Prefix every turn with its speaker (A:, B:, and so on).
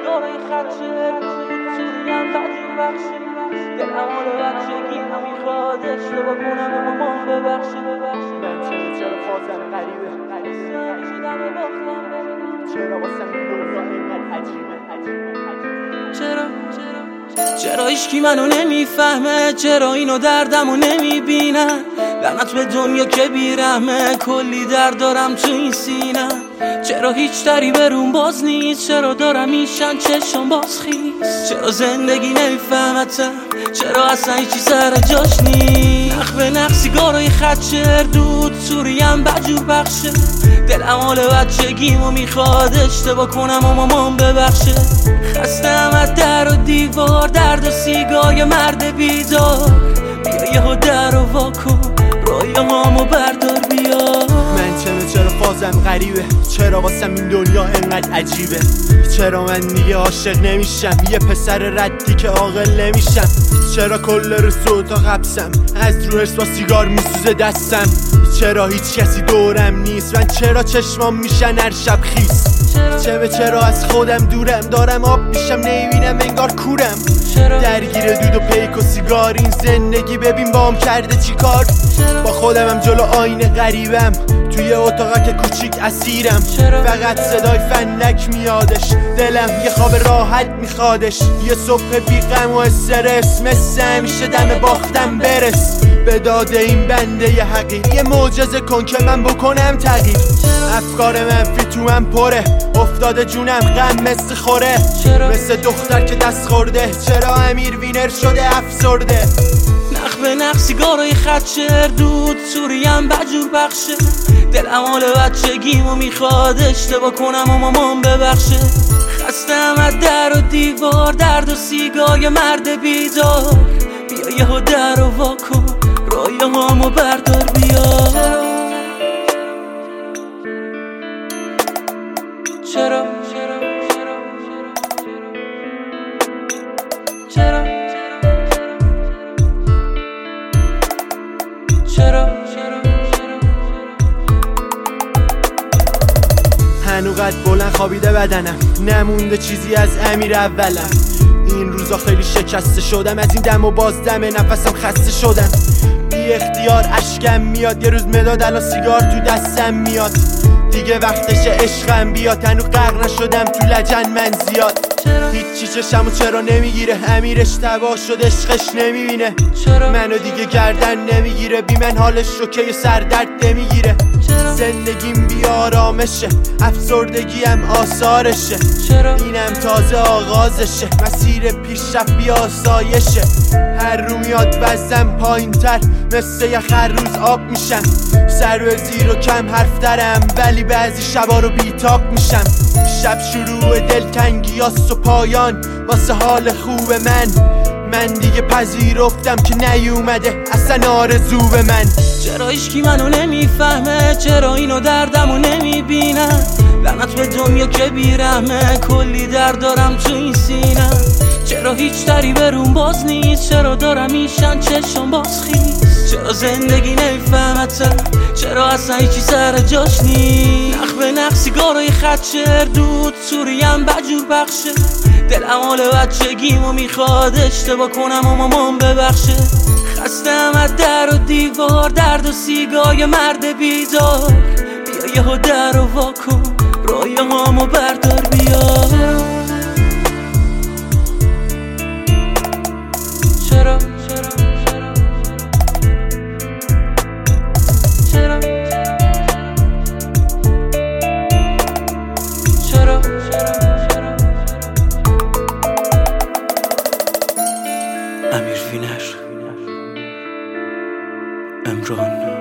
A: دارای خدشه سوریم بدجور بخشه دلم حال بچگی هم میخواد اشتباه کنم و مامان ببخشه
B: من چرا فازم غریبه
A: شدم باختم
B: چرا واسم این دنیا اینقدر عجیبه
A: چرا هیچکی منو نمیفهمه، چرا اینو دردمو نمیبینن، لعنت به دنیا که بیرحمه، کلی درد دارم تو این سینه. چرا هیچ دری برون باز نیست، چرا دارم میشن چشم باز خیست، چرا زندگی نمیفهمتم، چرا اصلا هیچی سر جاش نیست. نخ به نخ سیگارای خدشه دود سوریم بدجور بخشه دلم حال بچگیمو میخواد اشتباه کنم و مامان ببخشه. خستم از در و دیوار، درد و سیگار مرد بیدار، بیا یهو در و واکن رویاهامو بردار بیا.
B: من چرا فازم غریبه، چرا واسم این دنیا اینقدر عجیبه، چرا من دیگه عاشق نمیشم، یه پسر ردی که عاقل نمیشم، چرا کل روز تو اتاق حبسم، از رو حرص با سیگار میسوزه دستم، چرا هیچ کسی دورم نیست، من چرا چشمام میشن هر شب خیس، چرا از خودم دورم، دارم آب میشم نمیبینم انگار کورم، درگیر دود و پیک و سیگار این زندگی ببین بام کرده چی کار. با خودمم جلو آینه غریبم، توی اتاقک کوچیک اسیرم، فقط صدای فنک میادش، دلم یه خواب راحت میخوادش، یه صبح بی غم و استرس، مثل همیشه دم باختم برس، به داده این بنده ی حقیر، یه معجزه کن که من بکنم تغییر. افکار منفی تو من پره، افتاده جونم غم مثل خوره، مثل دختر که دست خورده، چرا امیر وینر شده افسرده.
A: نخ به نخ سیگارای خدشه دود سوریم بدجور بخشه دلم حال بچگیمو میخواد اشتباه کنم و مامان ببخشه. خستم از در و دیوار، درد و سیگار مرد بیدار، بیا یهو در و واکن رویاهامو بردار بیا. چرا
B: هنوقت بلند خوابیده بدنم، نمونده چیزی از امیر اولم، این روزا خیلی شکسته شدم، از این دم و باز دم نفسم خسته شدم، بی اختیار اشکم میاد، یه روز مداد الان سیگار تو دستم میاد، دیگه وقتش عشقم بیاد، هنو غرق نشدم تو لجن من زیاد، هیچی چشمو چرا نمیگیره، امیرش تباه شد عشقش نمیبینه، منو دیگه گردن نمیگیره، بی من حالش شوکه سردرد نمیگیره، زندگیم بی آرامشه، افسردگیم آثارشه، اینم تازه آغازشه، مسیر پیشرفت بی آسایشه، هر رو میاد وزنم پایین تر، مثل یه هر روز آب میشم، سر و زیر و کم حرف درم، ولی بعضی شبا رو بیتاب میشم، شب شروع دلتنگیاست و پایان واسه حال خوب من دیگه پذیرفتم که نیومده اصلا آرزو به من.
A: چرا هیچکی منو نمیفهمه، چرا اینو دردمو نمیبینن، لعنت به دنیا که بیرحمه، کلی درد دارم تو این سینه. چرا هیچ دری برون باز نیست، چرا دارم میشن چشم باز خیست، چرا زندگی نمیفهمتم، چرا اصلا هیچی سر جاش نیست. نخ به نخ سیگارای خدشه دود سوریم بدجور بخشه دلم حال بچگیمو میخواد اشتباه کنم و مامان ببخشه. خستم از در و دیوار، درد و سیگار مرد بیدار، بیا یهو در و واکن رویاهامو بردار بیا. چرا امیر وینر، امران.